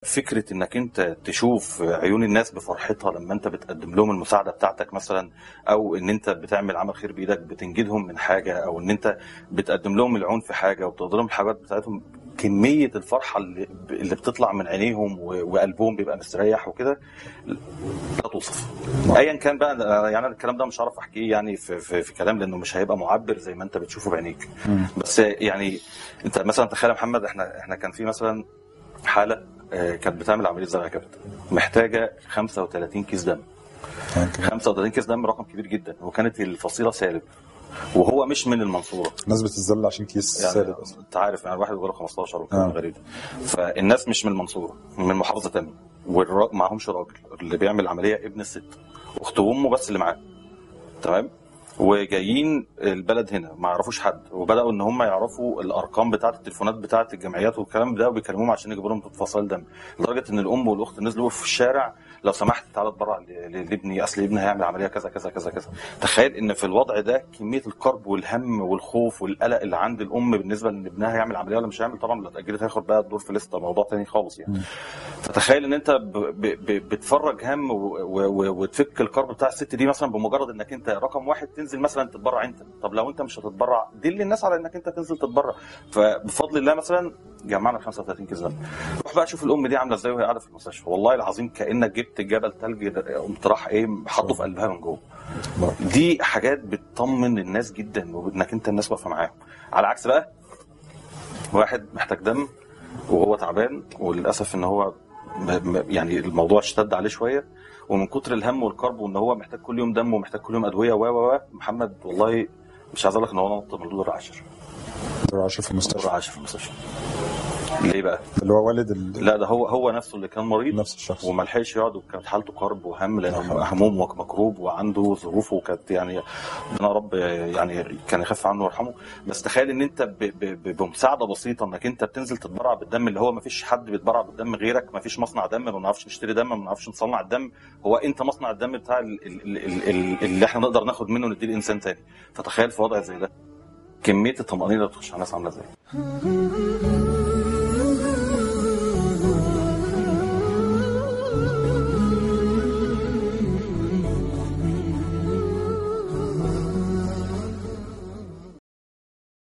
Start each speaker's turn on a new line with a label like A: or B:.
A: فكره انك انت تشوف عيون الناس بفرحتها لما انت بتقدم لهم المساعده بتاعتك مثلا، او ان انت بتعمل عمل خير بايدك بتنجدهم من حاجه، او ان انت بتقدم لهم العون في حاجه وبتقدر لهم الحاجات بتاعتهم، كميه الفرحه اللي بتطلع من عينيهم وقلبهم بيبقى مستريح وكده لا توصف. ايا كان بقى، يعني الكلام ده مش هعرف احكيه يعني في كلام، لانه مش هيبقى معبر زي ما انت بتشوفه بعينيك. بس يعني انت مثلا تخيل يا محمد، احنا كان في مثلا حاله كانت بتعمل عمليه زرع كبد، محتاجه 35 كيس دم. 35 كيس دم رقم كبير جدا، وكانت الفصيله سالب، وهو مش من المنصوره.
B: الناس بتتذل عشان كيس
A: يعني
B: سالب اصلا،
A: انت عارف يعني الواحد بيقول 15 وكلام غريب. فالناس مش من المنصوره، من محافظه ثانيه، ومعهمش راجل، اللي بيعمل العمليه ابن الست، اخت وامه بس اللي معاه، تمام. وجايين البلد هنا ما يعرفوش حد، وبداوا ان هم يعرفوا الارقام بتاعه التليفونات بتاعه الجمعيات والكلام ده، وبيكلموهم عشان يجيبوا لهم فصائل دم، لدرجه ان الام والاخت نزلوا في الشارع لو سمحت تعالى اتبرع لابني، اصل ابني هيعمل عمليه كذا كذا كذا كذا. تخيل ان في الوضع ده كميه الكرب والهم والخوف والقلق اللي عند الام بالنسبه لان ابنها هيعمل عمليه ولا مش هيعمل. طبعا لو اتاجلت هياخد بقى الدور في لسته، موضوع تاني خالص يعني. فتخيل ان انت بتفرج هم وتفك الكرب بتاع الست دي مثلا بمجرد انك انت رقم واحد تنزل مثلا تتبرع انت. طب لو انت مش هتتبرع دل الناس على انك انت تنزل تتبرع. فبفضل الله مثلا جمعنا 35 كيس دم. روح بقى شوف الام دي عامله ازاي وهي قاعده في المستشفى، والله العظيم كانك جبت جبل ثلج قمت راح حاطه في قلبها من جوه. دي حاجات بتطمن الناس جدا، وانك انت الناس واقفه معاهم. على عكس بقى واحد محتاج دم وهو تعبان، وللاسف ان هو يعني الموضوع اشتد عليه شويه، ومن كتر الهم والكرب وان هو محتاج كل يوم دم ومحتاج كل يوم ادويه محمد والله مش عايز اقول لك ان هو نط من دور 10.
B: دور 10 في المستشفى.
A: دور 10 في المستشفى. ليه بقى؟
B: اللي هو والد
A: لا ده هو نفسه اللي كان مريض،
B: نفس الشخص،
A: وما لحقش يقعد، وكانت حالته كرب وهم لانه هموم ومكروب وعنده ظروفه كانت يعني ربنا رب يعني كان يخف عنه ويرحمه. بس تخيل ان انت بمساعده بسيطه انك انت بتنزل تتبرع بالدم، اللي هو ما فيش حد بيتبرع بالدم غيرك، ما فيش مصنع دم، ما بنعرفش نشتري دم، ما بنعرفش نصنع الدم، هو انت مصنع الدم بتاع اللي احنا نقدر ناخد منه نديه لانسان تاني. فتخيل في وضع زي ده كميه الطمانينه اللي بتخش على الناس عامله ازاي.